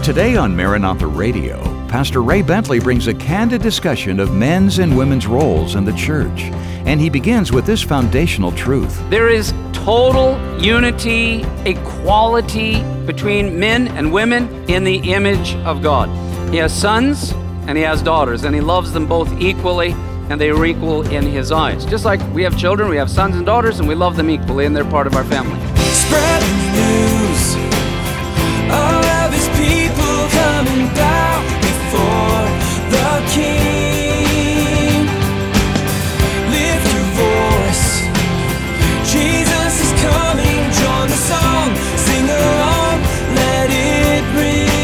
Today on Maranatha Radio, Pastor Ray Bentley brings a candid discussion of men's and women's roles in the church. And he begins with this foundational truth. There is total unity, equality between men and women in the image of God. He has sons and he has daughters, and he loves them both equally, and they are equal in his eyes. Just like we have children, we have sons and daughters, and we love them equally, and they're part of our family. Spread the news. All of his people coming down before the King. Lift your voice. Jesus is coming. Join the song. Sing along. Let it ring.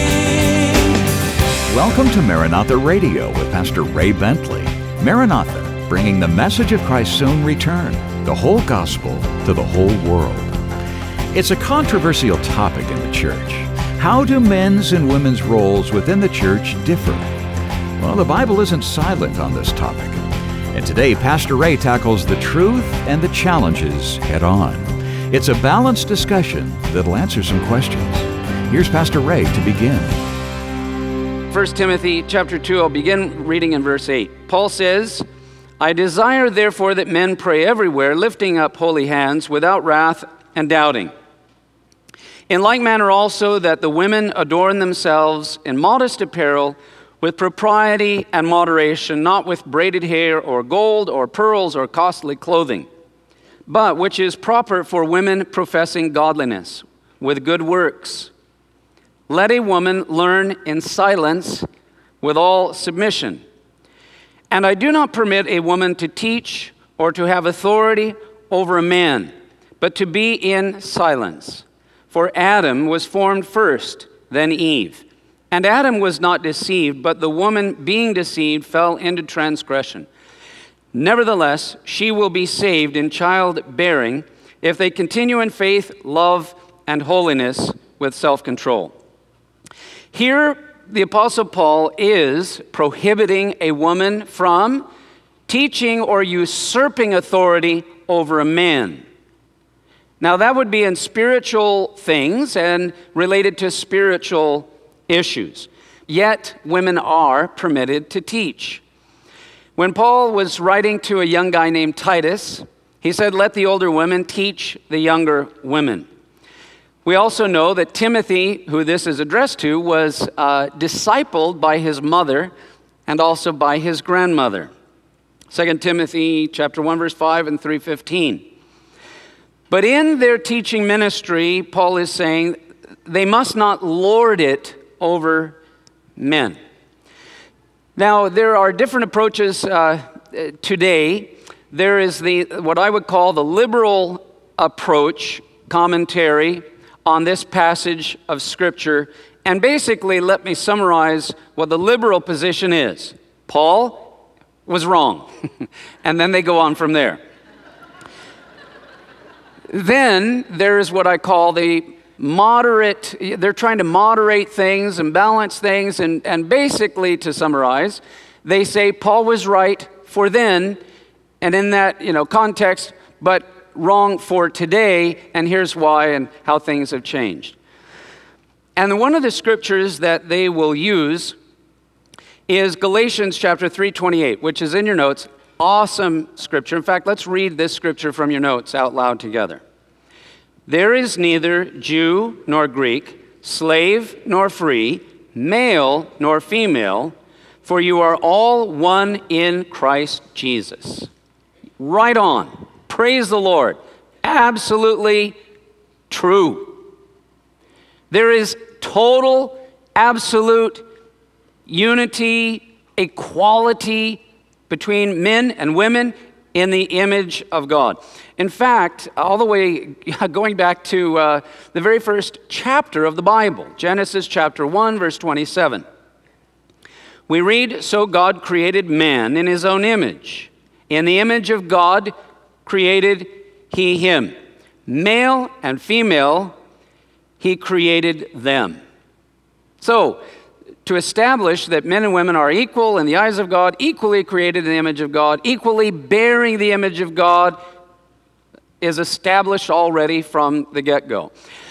Welcome to Maranatha Radio with Pastor Ray Bentley. Maranatha, bringing the message of Christ's soon return, the whole gospel to the whole world. It's a controversial topic in the church. How do men's and women's roles within the church differ? Well, the Bible isn't silent on this topic. And today, Pastor Ray tackles the truth and the challenges head on. It's a balanced discussion that'll answer some questions. Here's Pastor Ray to begin. 1 Timothy chapter 2, I'll begin reading in verse 8. Paul says, I desire therefore that men pray everywhere, lifting up holy hands without wrath and doubting. In like manner also that the women adorn themselves in modest apparel with propriety and moderation, not with braided hair or gold or pearls or costly clothing, but which is proper for women professing godliness with good works. Let a woman learn in silence with all submission. And I do not permit a woman to teach or to have authority over a man, but to be in silence. For Adam was formed first, then Eve. And Adam was not deceived, but the woman being deceived fell into transgression. Nevertheless, she will be saved in childbearing if they continue in faith, love, and holiness with self-control. Here, the Apostle Paul is prohibiting a woman from teaching or usurping authority over a man. Now, that would be in spiritual things and related to spiritual issues. Yet, women are permitted to teach. When Paul was writing to a young guy named Titus, he said, let the older women teach the younger women. We also know that Timothy, who this is addressed to, was discipled by his mother and also by his grandmother. 2 Timothy chapter 1, verse 5 and 3:15. But in their teaching ministry, Paul is saying they must not lord it over men. Now, there are different approaches today. There is what I would call the liberal approach, commentary on this passage of Scripture. And basically, let me summarize what the liberal position is. Paul was wrong. And then they go on from there. Then there is what I call the moderate, they're trying to moderate things and balance things. And basically, to summarize, they say Paul was right for then, and in that context, but wrong for today, and here's why and how things have changed. And one of the scriptures that they will use is Galatians chapter 3:28, which is in your notes. Awesome scripture. In fact, let's read this scripture from your notes out loud together. There is neither Jew nor Greek, slave nor free, male nor female, for you are all one in Christ Jesus. Right on. Praise the Lord. Absolutely true. There is total, absolute unity, equality between men and women in the image of God. In fact, all the way going back to the very first chapter of the Bible, Genesis chapter 1, verse 27. We read, so God created man in his own image. In the image of God created he him. Male and female, he created them. So, to establish that men and women are equal in the eyes of God, equally created in the image of God, equally bearing the image of God, is established already from the get-go.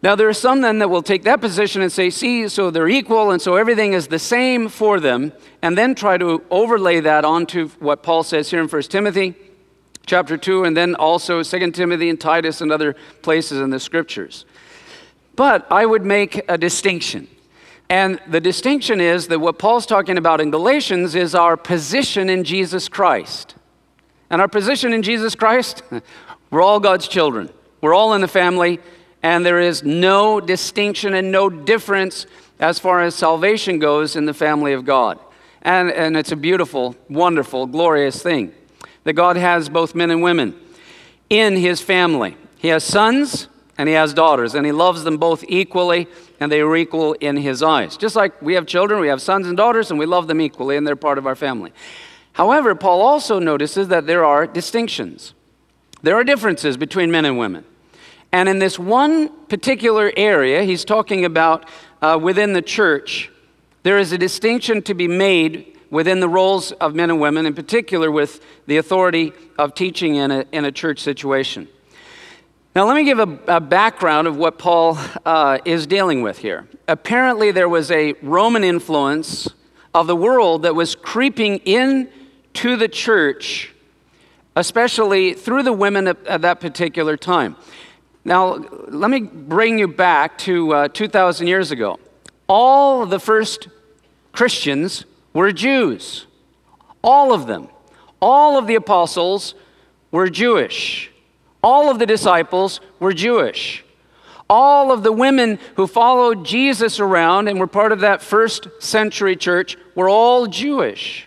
Now, there are some then that will take that position and say, see, so they're equal, and so everything is the same for them, and then try to overlay that onto what Paul says here in 1 Timothy chapter 2, and then also 2 Timothy and Titus and other places in the Scriptures. But I would make a distinction. And the distinction is that what Paul's talking about in Galatians is our position in Jesus Christ. And our position in Jesus Christ, we're all God's children. We're all in the family. And there is no distinction and no difference as far as salvation goes in the family of God. And it's a beautiful, wonderful, glorious thing that God has both men and women in his family. He has sons and he has daughters, and he loves them both equally, and they are equal in his eyes. Just like we have children, we have sons and daughters, and we love them equally, and they're part of our family. However, Paul also notices that there are distinctions. There are differences between men and women. And in this one particular area, he's talking about within the church, there is a distinction to be made within the roles of men and women, in particular with the authority of teaching in a church situation. Now, let me give a background of what Paul is dealing with here. Apparently, there was a Roman influence of the world that was creeping into the church, especially through the women at that particular time. Now, let me bring you back to 2,000 years ago. All the first Christians were Jews. All of them. All of the apostles were Jewish. All of the disciples were Jewish. All of the women who followed Jesus around and were part of that first century church were all Jewish.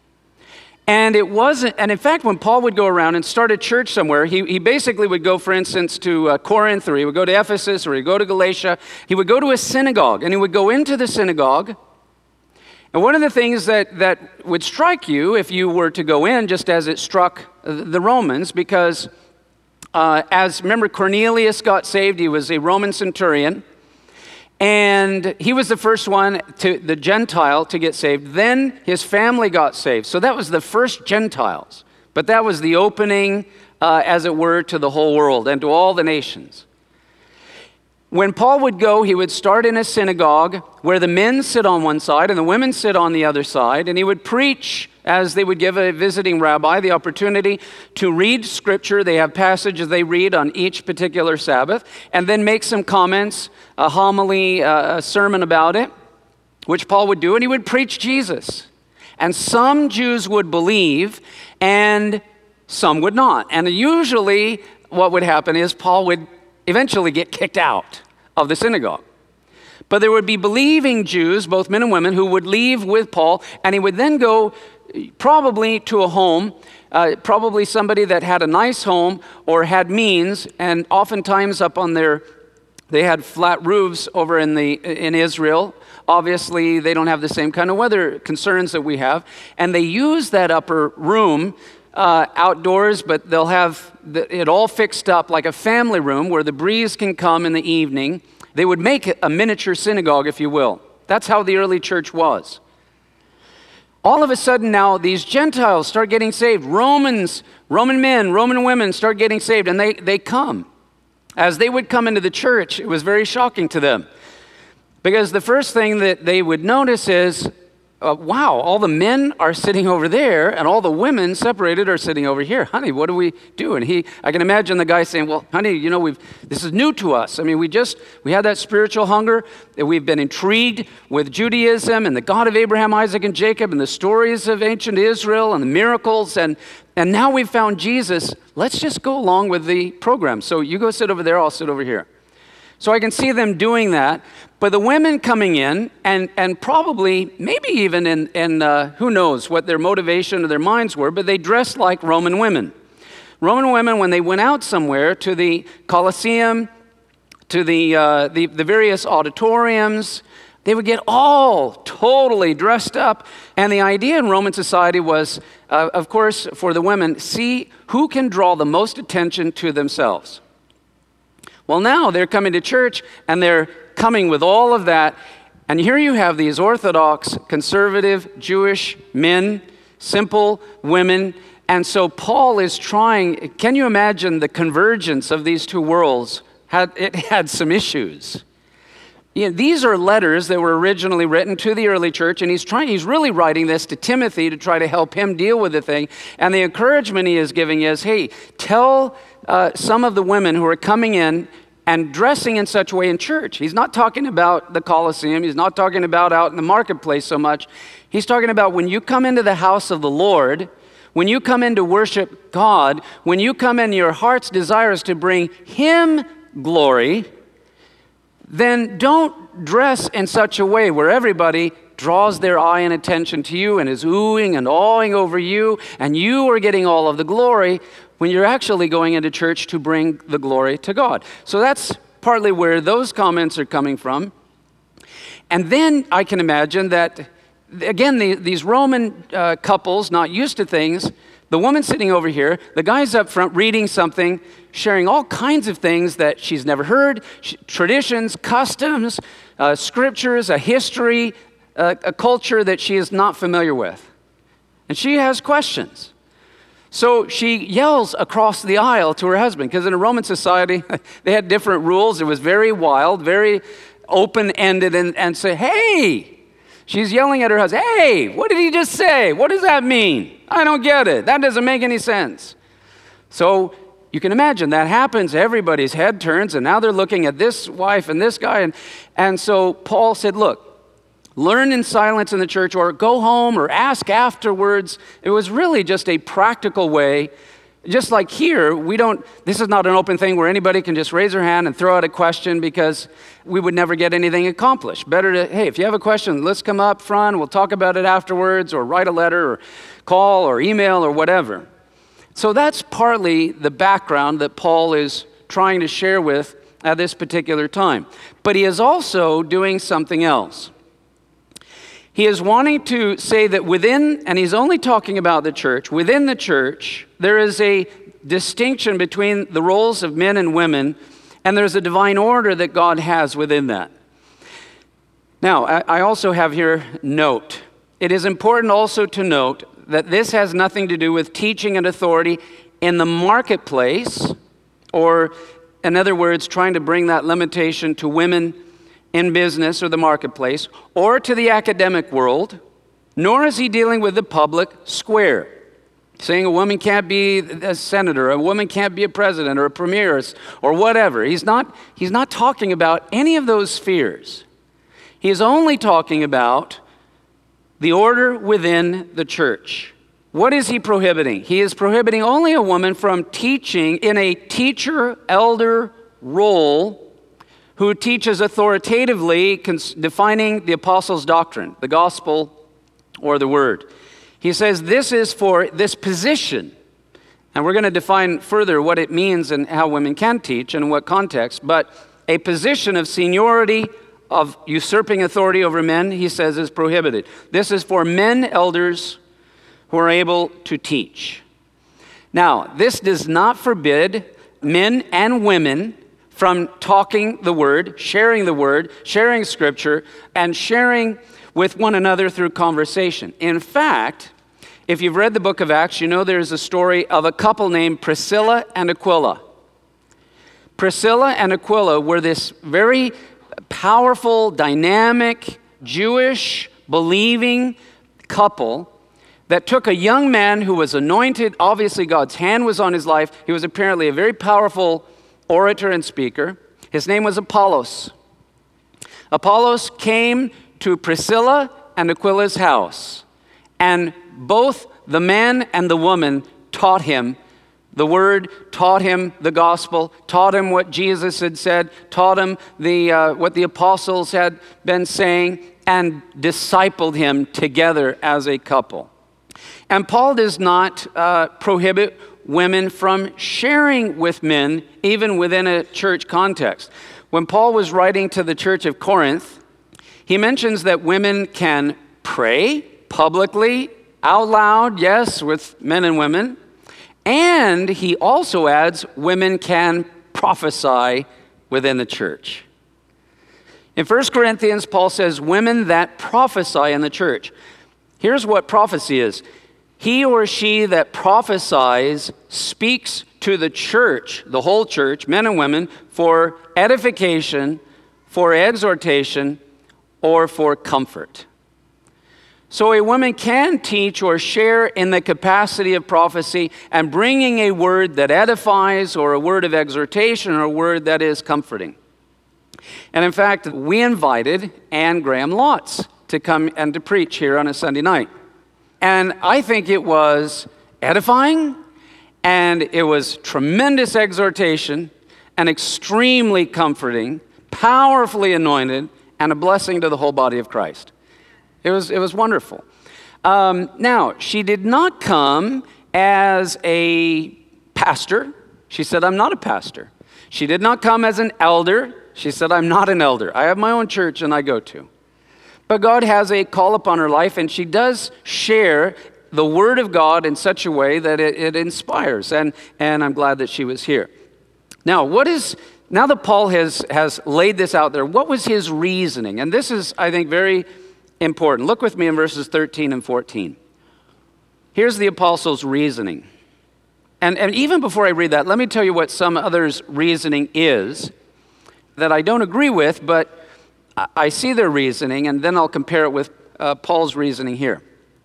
And it wasn't, and in fact, when Paul would go around and start a church somewhere, he basically would go, for instance, to Corinth, or he would go to Ephesus, or he'd go to Galatia. He would go to a synagogue, and he would go into the synagogue. And one of the things that would strike you if you were to go in, just as it struck the Romans, because remember, Cornelius got saved. He was a Roman centurion. And he was the first one, the Gentile, to get saved. Then his family got saved. So that was the first Gentiles. But that was the opening, as it were, to the whole world and to all the nations. When Paul would go, he would start in a synagogue where the men sit on one side and the women sit on the other side. And he would preach as they would give a visiting rabbi the opportunity to read scripture. They have passages they read on each particular Sabbath, and then make some comments, a homily, a sermon about it, which Paul would do, and he would preach Jesus. And some Jews would believe, and some would not. And usually what would happen is Paul would eventually get kicked out of the synagogue. But there would be believing Jews, both men and women, who would leave with Paul, and he would then go probably to a home, probably somebody that had a nice home or had means, and oftentimes up on they had flat roofs over in Israel. Obviously, they don't have the same kind of weather concerns that we have, and they use that upper room outdoors, but they'll have it all fixed up like a family room where the breeze can come in the evening. They would make it a miniature synagogue, if you will. That's how the early church was. All of a sudden now, these Gentiles start getting saved. Roman men, Roman women start getting saved, and they come. As they would come into the church, it was very shocking to them. Because the first thing that they would notice is, wow, all the men are sitting over there, and all the women separated are sitting over here. Honey, what do we do? And I can imagine the guy saying, well, honey, this is new to us. I mean, we had that spiritual hunger, that we've been intrigued with Judaism and the God of Abraham, Isaac, and Jacob, and the stories of ancient Israel and the miracles, and now we've found Jesus. Let's just go along with the program. So you go sit over there, I'll sit over here. So I can see them doing that. But the women coming in, and probably, maybe even in who knows what their motivation or their minds were, but they dressed like Roman women. Roman women, when they went out somewhere to the Colosseum, to the various auditoriums, they would get all totally dressed up. And the idea in Roman society was, of course, for the women, see who can draw the most attention to themselves. Well, now they're coming to church, and they're coming with all of that. And here you have these Orthodox, conservative, Jewish men, simple women. And so Paul is trying, can you imagine the convergence of these two worlds had some issues. These are letters that were originally written to the early church, and he's really writing this to Timothy to try to help him deal with the thing. And the encouragement he is giving is, hey, tell some of the women who are coming in and dressing in such a way in church. He's not talking about the Colosseum. He's not talking about out in the marketplace so much. He's talking about when you come into the house of the Lord, when you come in to worship God, when you come in, your heart's desire is to bring Him glory, then don't dress in such a way where everybody draws their eye and attention to you and is oohing and awing over you, and you are getting all of the glory when you're actually going into church to bring the glory to God. So that's partly where those comments are coming from. And then I can imagine that, again, these Roman couples, not used to things, the woman sitting over here, the guy's up front reading something, sharing all kinds of things that she's never heard, traditions, customs, scriptures, a history, a culture that she is not familiar with. And she has questions. So she yells across the aisle to her husband, because in a Roman society, they had different rules. It was very wild, very open-ended, and say, hey! She's yelling at her husband, hey, what did he just say? What does that mean? I don't get it. That doesn't make any sense. So you can imagine that happens. Everybody's head turns, and now they're looking at this wife and this guy. And so Paul said, look, learn in silence in the church, or go home, or ask afterwards. It was really just a practical way. Just like here, this is not an open thing where anybody can just raise their hand and throw out a question, because we would never get anything accomplished. Better to, hey, if you have a question, let's come up front, we'll talk about it afterwards, or write a letter, or call, or email, or whatever. So that's partly the background that Paul is trying to share with at this particular time. But he is also doing something else. He is wanting to say that within, and he's only talking about the church, within the church, there is a distinction between the roles of men and women, and there's a divine order that God has within that. Now, I also have here note. It is important also to note that this has nothing to do with teaching and authority in the marketplace, or in other words, trying to bring that limitation to women in business or the marketplace, or to the academic world, nor is he dealing with the public square, saying a woman can't be a senator, a woman can't be a president or a premier or whatever. He's not talking about any of those spheres. He is only talking about the order within the church. What is he prohibiting? He is prohibiting only a woman from teaching in a teacher-elder role who teaches authoritatively defining the apostles' doctrine, the gospel or the word. He says this is for this position, and we're going to define further what it means and how women can teach and in what context, but a position of seniority, of usurping authority over men, he says, is prohibited. This is for men elders who are able to teach. Now, this does not forbid men and women from talking the word, sharing scripture, and sharing with one another through conversation. In fact, if you've read the book of Acts, you know there's a story of a couple named Priscilla and Aquila. Priscilla and Aquila were this very powerful, dynamic, Jewish, believing couple that took a young man who was anointed. Obviously, God's hand was on his life. He was apparently a very powerful orator and speaker. His name was Apollos. Apollos came to Priscilla and Aquila's house, and both the man and the woman taught him the word, taught him the gospel, taught him what Jesus had said, taught him what the apostles had been saying, and discipled him together as a couple. And Paul does not prohibit women from sharing with men, even within a church context. When Paul was writing to the church of Corinth, he mentions that women can pray publicly, out loud, yes, with men and women. And he also adds women can prophesy within the church. In 1 Corinthians, Paul says women that prophesy in the church. Here's what prophecy is. He or she that prophesies speaks to the church, the whole church, men and women, for edification, for exhortation, or for comfort. So a woman can teach or share in the capacity of prophecy and bringing a word that edifies or a word of exhortation or a word that is comforting. And in fact, we invited Anne Graham Lotz to come and to preach here on a Sunday night. And I think it was edifying, and it was tremendous exhortation, and extremely comforting, powerfully anointed, and a blessing to the whole body of Christ. It was wonderful. Now, she did not come as a pastor. She said, I'm not a pastor. She did not come as an elder. She said, I'm not an elder. I have my own church and I go to. But God has a call upon her life, and she does share the Word of God in such a way that it inspires. And I'm glad that she was here. Now, now that Paul has laid this out there, what was his reasoning? And this is, I think, very important. Look with me in verses 13 and 14. Here's the apostle's reasoning. And even before I read that, let me tell you what some others' reasoning is that I don't agree with, but I see their reasoning, and then I'll compare it with Paul's reasoning here.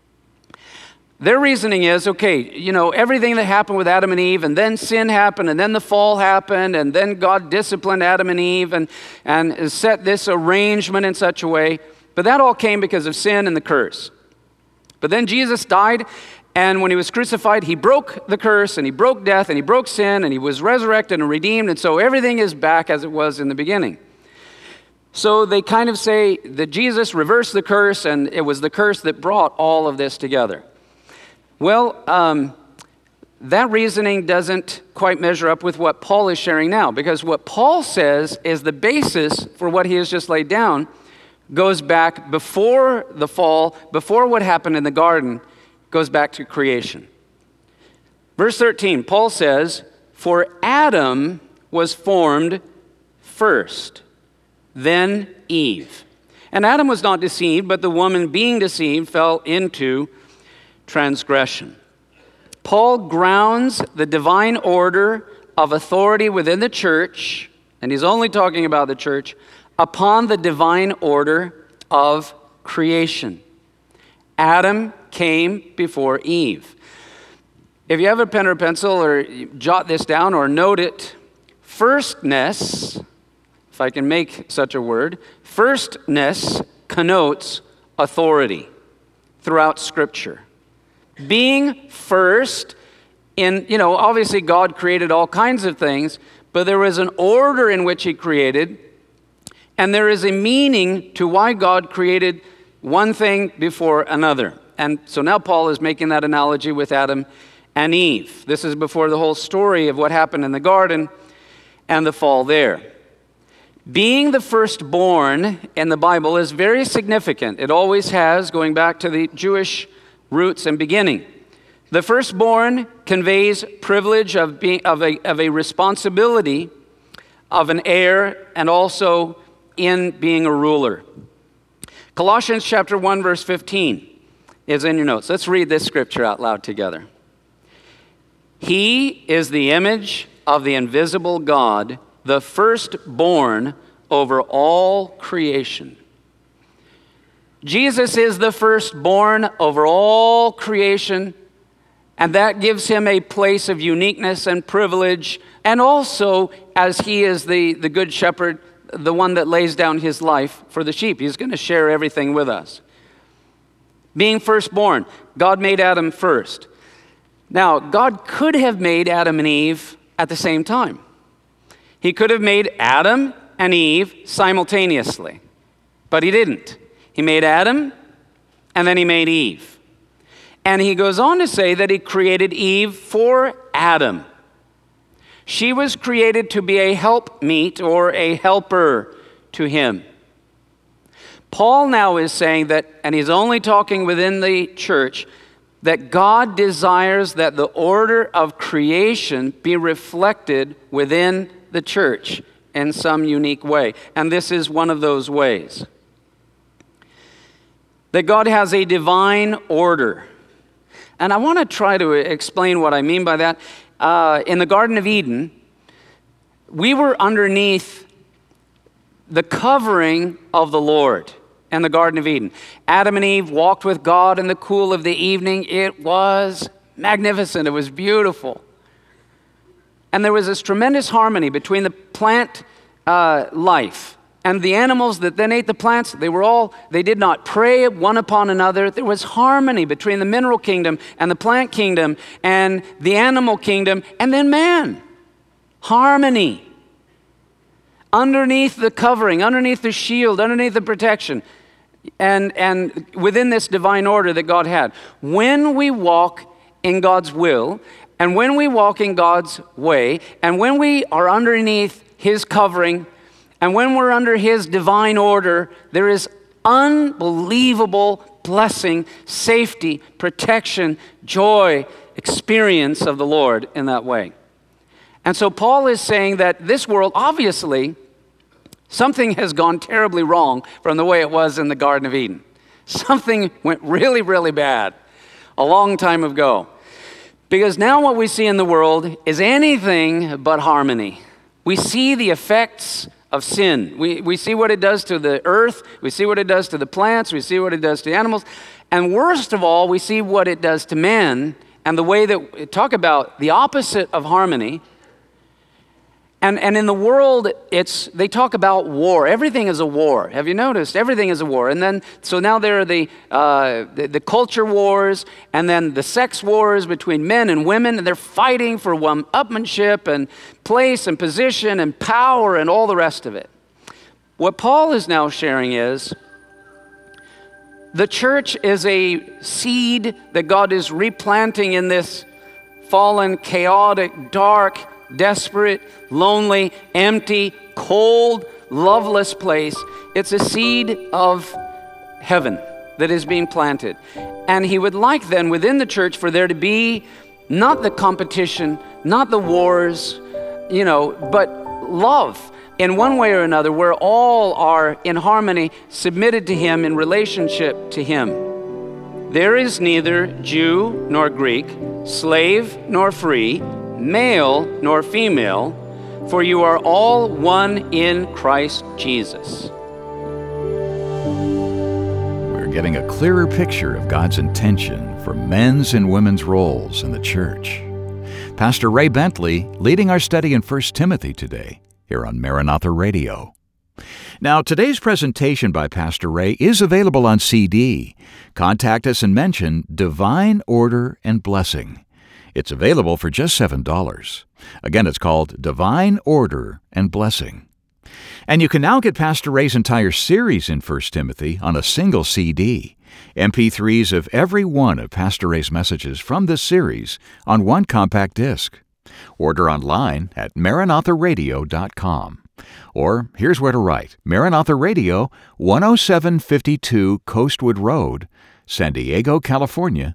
Their reasoning is, okay, everything that happened with Adam and Eve, and then sin happened, and then the fall happened, and then God disciplined Adam and Eve and set this arrangement in such a way. But that all came because of sin and the curse. But then Jesus died, and when he was crucified, he broke the curse, and he broke death, and he broke sin, and he was resurrected and redeemed, and so everything is back as it was in the beginning. So they kind of say that Jesus reversed the curse, and it was the curse that brought all of this together. Well, that reasoning doesn't quite measure up with what Paul is sharing now, because what Paul says is the basis for what he has just laid down goes back before the fall, before what happened in the garden, goes back to creation. Verse 13, Paul says, "For Adam was formed first, then Eve. And Adam was not deceived, but the woman being deceived fell into transgression." Paul grounds the divine order of authority within the church, and he's only talking about the church, upon the divine order of creation. Adam came before Eve. If you have a pen or pencil, or jot this down or note it, firstness, if I can make such a word, firstness connotes authority throughout Scripture. Being first in, obviously God created all kinds of things, but there was an order in which he created, and there is a meaning to why God created one thing before another. And so now Paul is making that analogy with Adam and Eve. This is before the whole story of what happened in the garden and the fall there. Being the firstborn in the Bible is very significant. It always has, going back to the Jewish roots and beginning. The firstborn conveys privilege of a responsibility of an heir, and also in being a ruler. Colossians chapter 1 verse 15 is in your notes. Let's read this scripture out loud together. "He is the image of the invisible God, the firstborn over all creation." Jesus is the firstborn over all creation, and that gives him a place of uniqueness and privilege, and also, as he is the good shepherd, the one that lays down his life for the sheep. He's going to share everything with us. Being firstborn, God made Adam first. Now, God could have made Adam and Eve at the same time. He could have made Adam and Eve simultaneously, but he didn't. He made Adam, and then he made Eve. And he goes on to say that he created Eve for Adam. She was created to be a helpmeet or a helper to him. Paul now is saying that, and he's only talking within the church, that God desires that the order of creation be reflected within the church in some unique way. And this is one of those ways. That God has a divine order. And I want to try to explain what I mean by that. In the Garden of Eden, we were underneath the covering of the Lord in the Garden of Eden. Adam and Eve walked with God in the cool of the evening. It was magnificent. It was beautiful. And there was this tremendous harmony between the plant life and the animals that then ate the plants. They did not prey one upon another. There was harmony between the mineral kingdom and the plant kingdom and the animal kingdom and then man. Harmony. Underneath the covering, underneath the shield, underneath the protection, and within this divine order that God had. When we walk in God's will, and when we walk in God's way, and when we are underneath His covering, and when we're under His divine order, there is unbelievable blessing, safety, protection, joy, experience of the Lord in that way. And so Paul is saying that this world, obviously, something has gone terribly wrong from the way it was in the Garden of Eden. Something went really, really bad a long time ago. Because now what we see in the world is anything but harmony. We see the effects of sin. We see what it does to the earth. We see what it does to the plants. We see what it does to animals. And worst of all, we see what it does to man and the way that talk about the opposite of harmony. And in the world, they talk about war. Everything is a war. Have you noticed? Everything is a war. And then, so now there are the culture wars, and then the sex wars between men and women, and they're fighting for one-upmanship and place and position and power and all the rest of it. What Paul is now sharing is the church is a seed that God is replanting in this fallen, chaotic, dark, desperate, lonely, empty, cold, loveless place. It's a seed of heaven that is being planted. And he would like then within the church for there to be not the competition, not the wars, but love in one way or another, where all are in harmony, submitted to Him in relationship to Him. There is neither Jew nor Greek, slave nor free, male nor female, for you are all one in Christ Jesus. We're getting a clearer picture of God's intention for men's and women's roles in the church. Pastor Ray Bentley leading our study in 1 Timothy today, here on Maranatha Radio. Now, today's presentation by Pastor Ray is available on CD. Contact us and mention Divine Order and Blessing. It's available for just $7. Again, it's called Divine Order and Blessing. And you can now get Pastor Ray's entire series in 1 Timothy on a single CD, MP3s of every one of Pastor Ray's messages from this series on one compact disc. Order online at maranatharadio.com. Or here's where to write: Maranatha Radio, 10752 Coastwood Road, San Diego, California,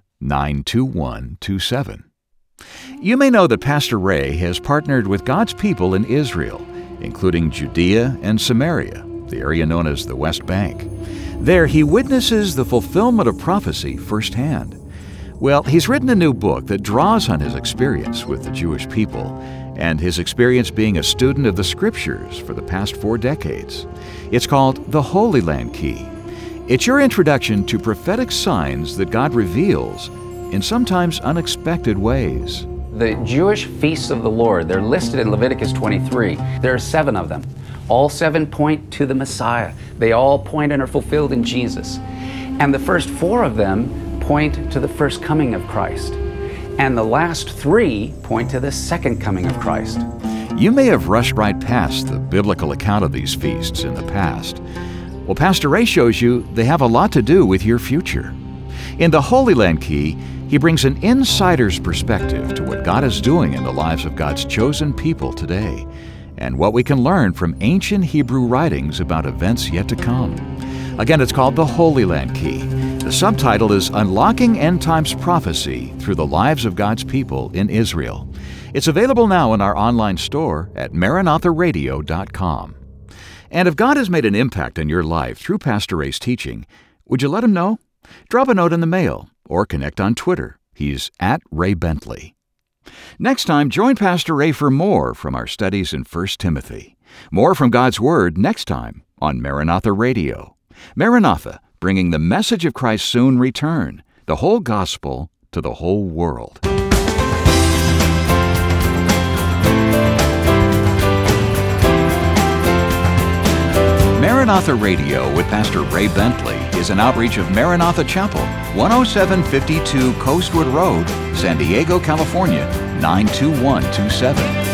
92127. You may know that Pastor Ray has partnered with God's people in Israel, including Judea and Samaria, the area known as the West Bank. There, he witnesses the fulfillment of prophecy firsthand. Well, he's written a new book that draws on his experience with the Jewish people and his experience being a student of the Scriptures for the past 4 decades. It's called The Holy Land Key. It's your introduction to prophetic signs that God reveals in sometimes unexpected ways. The Jewish feasts of the Lord, they're listed in Leviticus 23. There are 7 of them. All 7 point to the Messiah. They all point and are fulfilled in Jesus. And the first 4 of them point to the first coming of Christ. And the last 3 point to the second coming of Christ. You may have rushed right past the biblical account of these feasts in the past. Well, Pastor Ray shows you they have a lot to do with your future. In the Holy Land Key, he brings an insider's perspective to what God is doing in the lives of God's chosen people today, and what we can learn from ancient Hebrew writings about events yet to come. Again, it's called The Holy Land Key. The subtitle is Unlocking End Times Prophecy Through the Lives of God's People in Israel. It's available now in our online store at maranatharadio.com. And if God has made an impact in your life through Pastor Ray's teaching, would you let him know? Drop a note in the mail or connect on Twitter He's at Ray Bentley. Next time, join Pastor Ray for more from our studies in 1 Timothy. More from God's Word next time on Maranatha Radio. Maranatha, bringing the message of Christ's soon return, the whole gospel to the whole world. Maranatha Radio with Pastor Ray Bentley is an outreach of Maranatha Chapel, 10752 Coastwood Road, San Diego, California, 92127.